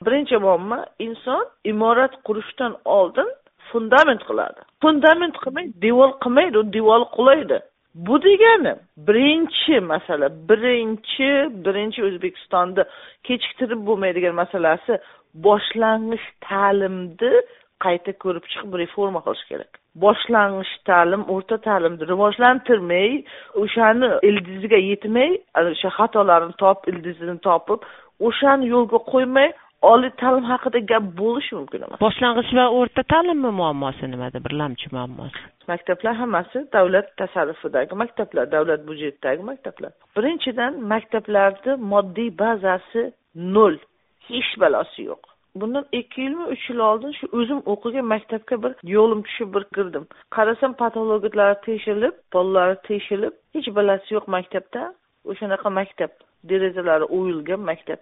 Birinchi muammo, inson imorat qurishdan oldin fundament qiladi. Fundament qilmay, devor qilmaydi, u devor qulaydi. Bu degani birinchi masala, birinchi O'zbekistonda kechiktirib bo'lmaydigan masalasi boshlang'ich ta'limni qayta ko'rib chiqib reforma qilish kerak. Boshlang'ich ta'lim, o'rta ta'limni rivojlantirmay, o'shani ildiziga yetmay, o'sha xatolarni ildizini topib, o'shani yo'lga qo'ymay, oliy ta'lim haqida gap bo'lishi mumkin emas. Boshlang'ich va o'rta ta'limmi muammosi nimada? Birlamchi muammosi. Maktablar hammasi davlat tasarrufidagi maktablar, davlat budjetidagi maktablar. Birinchidan, maktablarda moddiy bazasi nol. Hech balasi yo'q. Bundan 2 yilmi 3 yil oldin shu o'zim o'qigan maktabga bir yo'lim tushib bir kirdim. Qarasam, patologlar teshilib, bolalar teshilib, hech balasi yo'q maktabda. O'shanaqa maktab, derazalari o'yilgan maktab.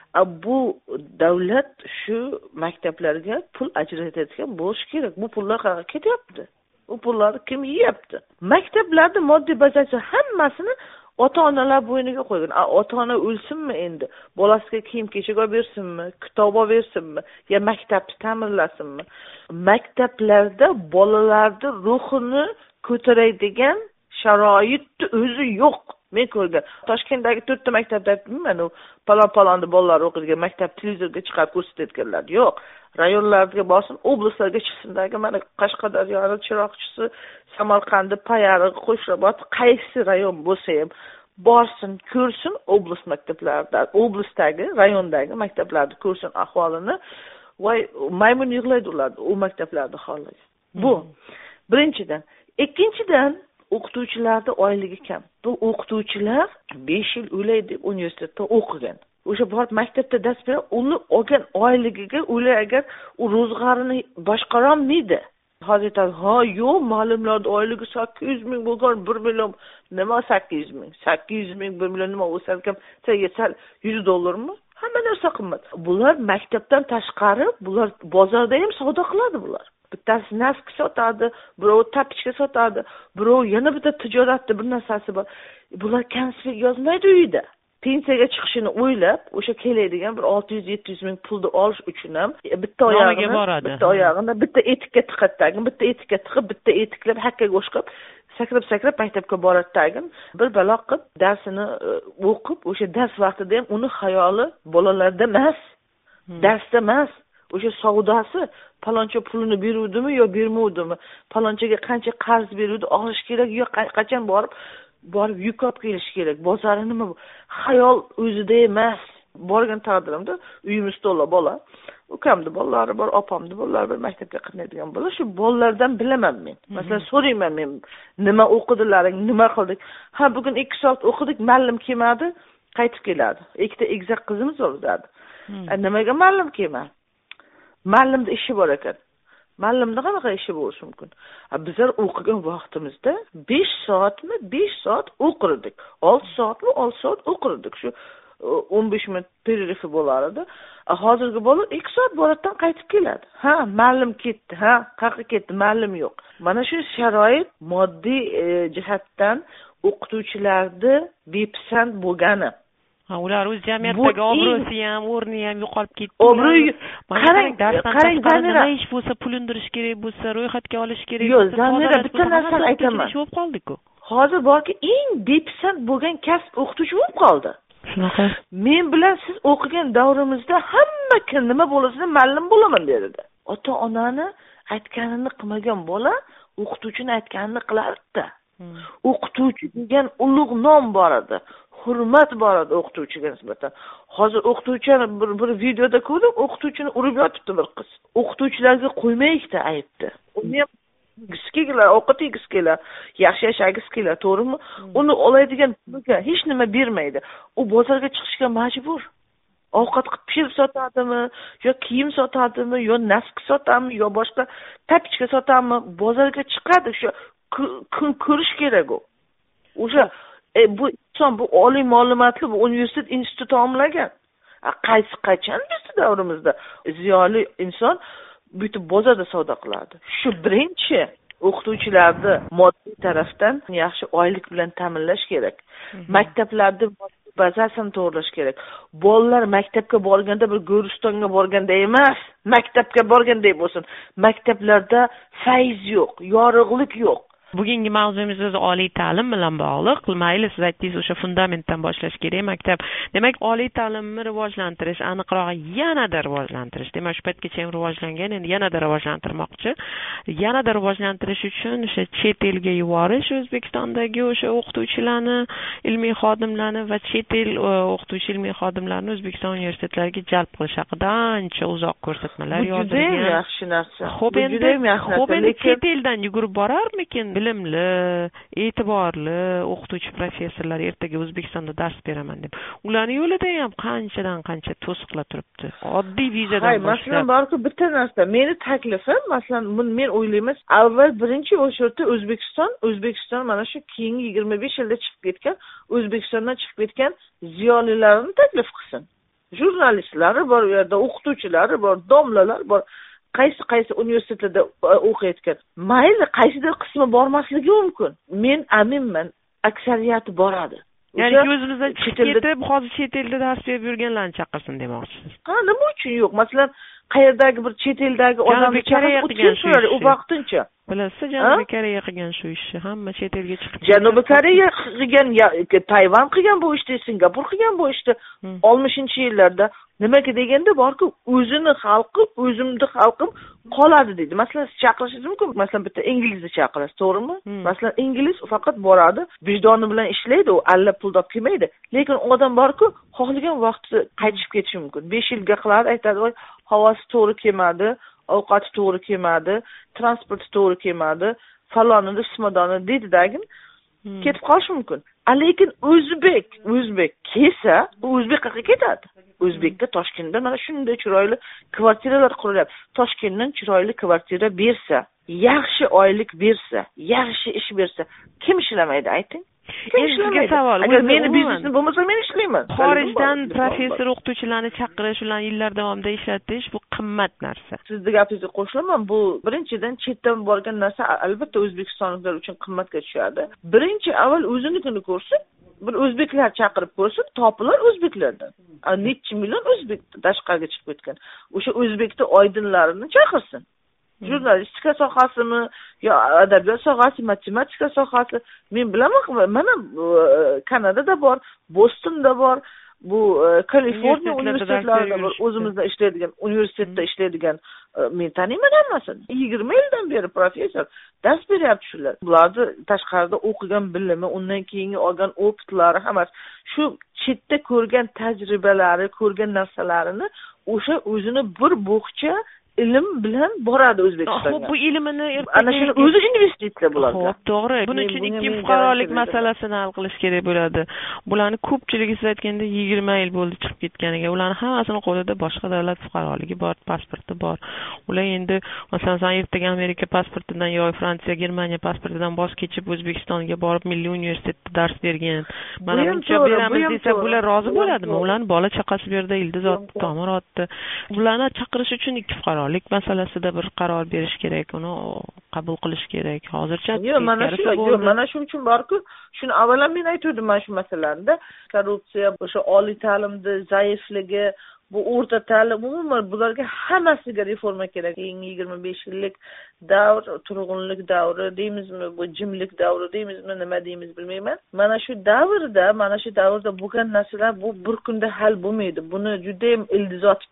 Bu davlat shu maktablarga pul ajratadigan bo'lishi kerak. Bu pullar qayerga ketyapti? U pullarni kim yeyapti? Maktablarda moddiy bazasi hammasini ota-onalar bo'yniga qo'ygan. Ota-ona o'lsinmi endi? Bolasiga kiyim-kechak olib bersinmi, kitob olib bersinmi, yo maktabni ta'mirlasinmi? Maktablarda bolalarning ruhini ko'taradigan sharoitni o'zi yo'q. Men ko'rgan Toshkentdagi 4 ta maktabda mana palon-palonni bolalar o'qiydigan maktab televizorga chiqarib ko'rsatayotganlar yo'q. Rayonlarga borsin, oblastlarga chiqsindagi mana Qashqadaryo, Chiroqchisi, Samarqand, Payariq, Qo'shrabot, qaysi rayon bo'lsa ham borsin, ko'rsin oblast maktablarida, oblastdagi, rayondagi maktablarda ko'rsin ahvolini. Voy, maymun yig'laydi ular u maktablarda holiga. Bu birinchidan. Ikkinchidan, o'qituvchilarda oyligi kam. Bu o'qituvchilar 5 yil o'lay deb universitetda o'qigan. O'sha borib maktabda dars berib, uni olgan oyligiga o'lay agar u ro'zg'orini boshqara olmaydi. Hozir yo'q, ma'lumlarning oyligi 800 ming bo'lgan, 1 million nima 800 ming? 800 ming 1 million nima bo'lsa ham, sal $100 Hamma narsa qimmat. Bular maktabdan tashqari, bular bozorda ham savdo qiladi bular. Bittasi nask sotadi, birov tapichka sotadi, birov yana bitta tijoratda bir narsasi bor. Bular konspekt yozmaydi uyda. Pensiyaga chiqishini o'ylab, o'sha keladigan bir 600-700 ming pulni olish uchun ham bitta oyog'ini bitta etikka tiqatdagin, bitta etikka tiqib, bitta etiklab hakkaga o'shqib, sakrab maktabga boradidagin, bir balo qilib darsini o'qib, o'sha dars vaqtida ham uni xayoli bolalarda emas, darsda emas. O'sha savdosi paloncha pulini beruvdimi yo bermovdimi, palonchaga qancha qarz beruvdi, olish kerak yo qachon borib yuk olib kelish kerak, bozori nima bu? Xayol o'zida emas. Borgan taqdirimda uyimiz to'la bola, ukamni bolalari bor, opamni bolalari bir maktabga qatnaydigan bola, shu bolalardan bilaman men. Masalan, so'rayman men, nima o'qidilaring, nima qildik? Ha, bugun 2 soat o'qidik, muallim kelmadi, qaytib keladi. Ikkita egizak qizimiz bor dedi. Nimaga muallim kelmadi? Muallimning ishi bor ekan. Muallimning qanaqa ishi bo'lishi mumkin? Bizlar o'qigan vaqtimizda 5 soat o'qirdik. 6 soat o'qirdik. Shu 15 minut pererif bo'lar edi. Hozirgi bola 2 soat boradidan qaytib keladi. Ha, muallim ketdi. Ha, qayerga ketdi? Muallim yo'q. Mana shu sharoit moddiy jihatdan o'qituvchilarda bepisand bo'lgani. Ular o'z jamiyatdagi obro'si ham, o'rni ham yo'qolib ketdi. Obro' qarang, nima ish bo'lsa pul undirish kerak bo'lsa, ro'yxatga olish kerak bo'lsa. Yo'q, Zamira bitta narsani aytaman. Bo'lib qoldik-ku. Hozir borki eng bepisand bo'lgan kasb o'qituvchi bo'lib qoldi. Shunaqa. Men bilan siz o'qigan davrimizda hamma kim nima bo'lsa muallim bo'laman derdi. Ota-onani aytganini qilmagan bola o'qituvchini aytganini qilardi. O'qituvchi degan ulug' nom bor edi. Hurmat bor edi o'qituvchiga nisbatan. Hozir o'qituvchini bir videoda ko'rdim, o'qituvchini urib yotibdi bir qiz. O'qituvchilarga qo'ymaydi aytdi. Uni ham gizkilar, ovqat yegizkilar, yaxshi yashagizkilar, to'g'rimi? Uni oladigan pulga hech nima bermaydi. U bozorga chiqishga majbur. Ovqat qilib pishirib sotadimi, yo kiyim sotadimi, yo nask sotadimi, yo boshqa tapichka sotadimi, bozorga chiqadi. Shu kun ko'rish kerak u. O'sha bu inson bu oliy ma'lumotli bu universitet institut tamomlagan. Qachon bizning davrimizda ziyoli inson bitib bozorda savdo qiladi. Shu birinchi o'qituvchilarni moddiy tarafdan yaxshi oylik bilan ta'minlash kerak. Maktablarda moddiy bazasini to'g'rilash kerak. Bolalar maktabga borganda bir Go'ristonga borganda emas, maktabga borganda bo'lsin. Maktablarda fayz yo'q, yorug'lik yo'q. Bugungi mavzumiz o'zi oliy ta'lim bilan bog'liq. Mayli, siz aytdingiz, o'sha fundamentdan boshlash kerak maktab. Demak, oliy ta'limni rivojlantirish, aniqrog'i yanada rivojlantirish. Demak, shu paytgacha ham rivojlangan, endi yanada rivojlantirmoqchi. Yanada rivojlantirish uchun o'sha chet elga yuborish, O'zbekistondagi o'sha o'qituvchilarni, ilmiy xodimlarni va chet el o'qituvchi ilmiy xodimlarni O'zbekiston universitetlariga jalb qilish haqida ancha uzoq ko'rsatmalar yozilgan. Bu juda yaxshi narsa. Xo'p, endi chet eldan yugurib borarmikin bilimli, e'tiborli o'qituvchi professorlar ertaga O'zbekistonda dars beraman deb. Ularning yo'lida ham qancha to'siqlar turibdi. Oddiy vizadan boshlab. Masalan, borku bitta narsa. Meni taklifim, masalan, men o'ylayman, avval birinchi o'sha yerda O'zbekiston mana shu keyingi 25 yilda chiqib ketgan, O'zbekistondan chiqib ketgan ziyolilarni taklif qilsin. Jurnalistlari bor, u yerda o'qituvchilari bor, domlalar bor. Qaysi universitetlarda o'qiyotgan. Mayli, qaysidir qismi bormasligi mumkin. Men aminman, aksariyati boradi. Ya'ni o'zimizdan chiqib ketib, hozir chet elda dars berib yurganlarni chaqirsin demoqchisiz. Nima uchun yo'q? Masalan, qayerdagi bir chet eldagi odamni chaqirib u vaqtincha. Bilasiz, Janubiy Koreya qilgan shu ishni. Hamma chet elga chiqib. Janubiy Koreya qilgan, Tayvan qilgan bu ishni, Singapur qilgan bu ishni 60-yillarda. Nimaga deganda borku, o'zimni xalqim qoladi deydi. Masalan, siz chaqirishingiz mumkin. Masalan, bitta inglizni chaqirasiz, to'g'rimi? Masalan, ingliz faqat boradi, vijdoni bilan ishlaydi, u alla pul topib kelmaydi. Lekin odam borku, xohlagan vaqtida qaytib ketishi mumkin. 5 yilga qiladi, aytadi, "Voy, havosi to'g'ri kelmadi, ovqati to'g'ri kelmadi, transporti to'g'ri kelmadi, falonini, smadoni" deydidagin, ketib qolishi mumkin. Lekin o'zbek kelsa, u o'zbek qayerga ketadi? O'zbekda Toshkentda mana shunday chiroyli kvartiralar qurilyapti. Toshkentdan chiroyli kvartira bersa, yaxshi oylik bersa, yaxshi ish bersa, kim ishlamaydi, ayting? Sizga savol. Agar meni biznesim bo'lmasa, men ishlayman. Xorijdan professor o'qituvchilarni chaqirish, ularni yillar davomida ishlatish bu qimmat narsa. Sizning gapingizga qo'shilaman. Bu birinchidan chetdan borgan narsa albatta o'zbekistonliklar uchun qimmatga tushadi. Birinchi avval o'zinikini ko'rsin. Bir o'zbeklar chaqirib ko'rsin, topilar o'zbeklardan. Necha million o'zbek tashqariga chiqib ketgan. O'sha o'zbekda oydinlarini chaqirsin. Jurnalistika sohasimi, yo adabiyot sohasi, matematika sohasi, men bilaman, mana Kanadada bor, Bostonda bor, bu Kaliforniya universitetlarida bor, o'zimizda ishlaydigan, universitetda ishlaydigan, men taniyman hammasini. 20 yildan beri professor dars beryapti shular. Bularni tashqarida o'qigan bilimi, undan keyingi olgan o'qitlari hammasi shu chetda ko'rgan tajribalari, ko'rgan narsalarini o'sha o'zini bir bo'xcha ilm bilan boradi O'zbekistonga. Bu ilmini ana shuni o'zi investitsiya bo'ladi. Xo'p, to'g'ri. Buning uchun ikki fuqarolik masalasini hal qilish kerak bo'ladi. Bularni ko'pchiligi siz aytganda 20 yil bo'ldi chiqib ketganiga. Ularning hammasini qo'lida boshqa davlat fuqaroligi bor, pasporti bor. Ular endi masalan ertaga Amerika pasportidan yoki Fransiya, Germaniya pasportidan voz kechib O'zbekistonga borib milliy universitetda dars bergan. Mana buncha beramiz desa, bular rozi bo'ladimi? Ularning bola chaqasi bu yerda ildiz otdi, tomir otdi. Bularni chaqirish uchun ikki fuqaro masalasida bir qaror berish kerak, uni qabul qilish kerak. Hozircha mana shu uchun borku, shuni avvalan men aytdim mana shu masalalarda, korrupsiya, o'sha oliy ta'limda zaifligi, bu o'rta ta'lim, umuman bularga hammasiga reforma kerak. Keyingi 25 yillik davr, turg'unlik davri deymizmi, bu jimlik davri deymizmi, nima deymiz bilmayman. Mana shu davrda bo'lgan narsalar bu bir kunda hal bo'lmaydi. Buni juda ham ildiz otib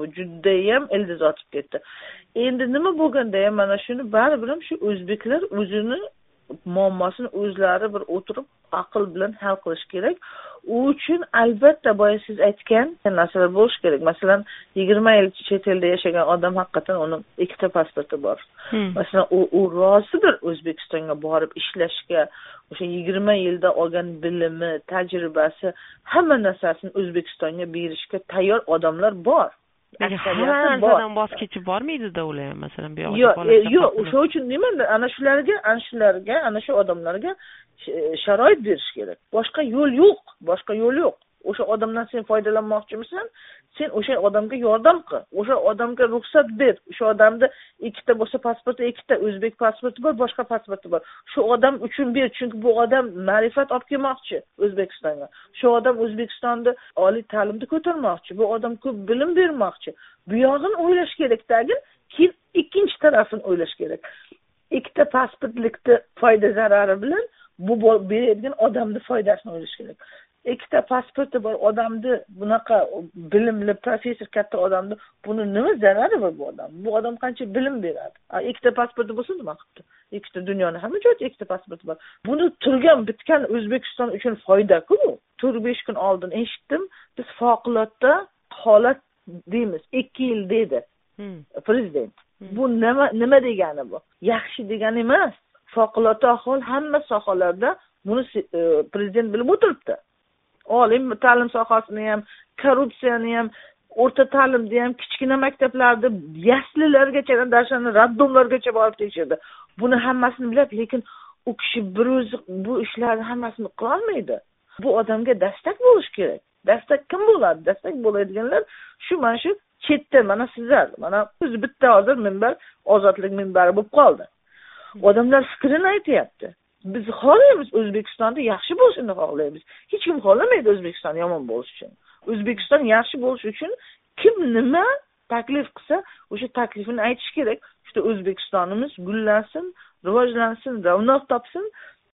ketdi. Endi nima bo'lganda ham mana shuni baribir ham shu o'zbeklar o'zini muammosini o'zlari bir o'tirib aql bilan hal qilish kerak. U uchun albatta boya siz aytgan narsalar bo'lish kerak. Masalan, 20 yil chet elda yashagan odam haqiqatan uning ikkita pasporti bor. Masalan, u rozidir O'zbekistonga borib ishlashga, o'sha 20 yilda olgan bilimi, tajribasi, hamma narsasini O'zbekistonga berishga tayyor odamlar bor. Hamma narsadan voz kechib bormaydi-da ular, masalan, bu yoqda. Yo'q, o'sha uchun nima, ana shu odamlarga sharoit berish kerak. Boshqa yo'l yo'q. o'sha odamdan sen foydalanmoqchimisan, sen o'sha odamga yordam qil, o'sha odamga ruxsat ber, o'sha odamda ikkita bo'lsa pasporti, ikkita o'zbek pasporti bor, boshqa pasporti bor, shu odam uchun ber, chunki bu odam ma'rifat olib kelmoqchi O'zbekistonga, shu odam O'zbekistonda oliy ta'limni ko'tarmoqchi, bu odam ko'p bilim bermoqchi. Bu yog'ini o'ylash kerak-dagi, keyin ikkinchi tarafini o'ylash kerak. Ikkita pasportlikni foyda zarari bilan bu beradigan odamni foydasini o'ylash kerak. Ikkita pasporti bor odamni, bunaqa bilimli professor katta odamni, buni nima zarari bor bu odam? Bu odam qancha bilim beradi? Ikkita pasporti bo'lsa nima qilibdi? Ikkita dunyoni hamma joyda ikkita pasporti bor. Buni turgan bitgan O'zbekiston uchun foyda-ku bu. 4-5 kun oldin eshitdim, biz favqulodda holat deymiz, 2 yil dedi prezident. Bu nima degani bu? Yaxshi degani emas. Favqulodda ahvol hamma sohalarda, buni prezident bilib o'tiribdi. Oliy ta'lim sohasini ham, korrupsiyani ham, o'rta ta'limni ham, kichkina maktablarda yaslilargacha, darslarni raddomlargacha borib tekshirdi. Buni hammasini biladi, lekin u kishi bir o'zi bu ishlarni hammasini qila olmaydi. Bu odamga dastak bo'lish kerak. Dastak kim bo'ladi? Dastak bo'ladiganlar mana shu chetda, mana sizlar, mana o'zi bitta hozir minbar, ozodlik minbari bo'lib qoldi. Odamlar fikrini aytayapti. Biz xohlaymiz O'zbekistonda yaxshi bo'lishini xohlaymiz. Hech kim xohlamaydi O'zbekiston yomon bo'lishi uchun. O'zbekiston yaxshi bo'lishi uchun kim nima taklif qilsa, o'sha taklifini aytish kerak. Shu O'zbekistonimiz gullansin, rivojlansin, ravnoq topsin,